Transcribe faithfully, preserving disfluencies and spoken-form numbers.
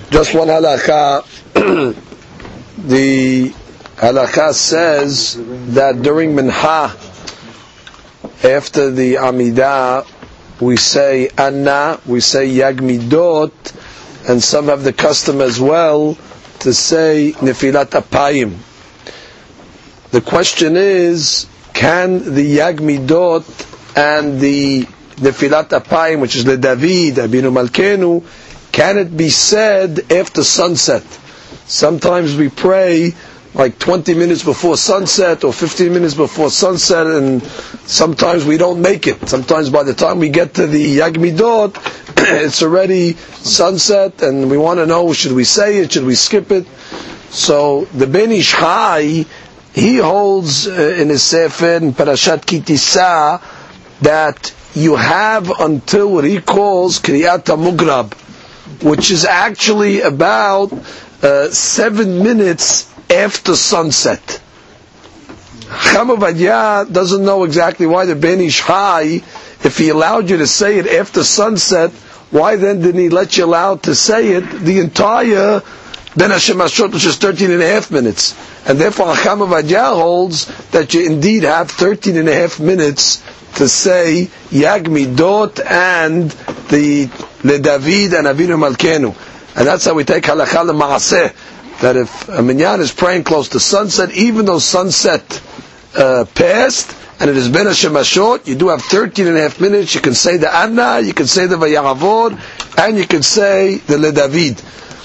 Just one halakha. The halakha says that during minha, after the amidah, we say anna, we say yagmidot, and some have the custom as well to say nefilat apayim. The question is, can the yagmidot and the nefilat apayim, which is le David, Abinu Malkenu, can it be said after sunset? Sometimes we pray like twenty minutes before sunset or fifteen minutes before sunset, and sometimes we don't make it. Sometimes by the time we get to the Yagmidot, it's already sunset, and we want to know, should we say it, should we skip it? So the Ben Ish Chai, he holds uh, in his Sefer, in Parashat Ki Tisa, that you have until what he calls Kriyat HaMugrab, which is actually about uh, seven minutes after sunset. Chacham Ovadia doesn't know exactly why the Ben Ish Chai, if he allowed you to say it after sunset, why then didn't he let you allow to say it the entire Ben Hashem Hashot, which is thirteen and a half minutes? And therefore Chacham Ovadia holds that you indeed have thirteen and a half minutes to say Yagmidot and the Le David and Avinu Malkenu. And that's how we take halakha l'ma'aseh, that if a minyan is praying close to sunset, even though sunset uh, passed, and it has been a shemashot, you do have thirteen and a half minutes. You can say the Anna, you can say the Vayavod, and you can say the Le David.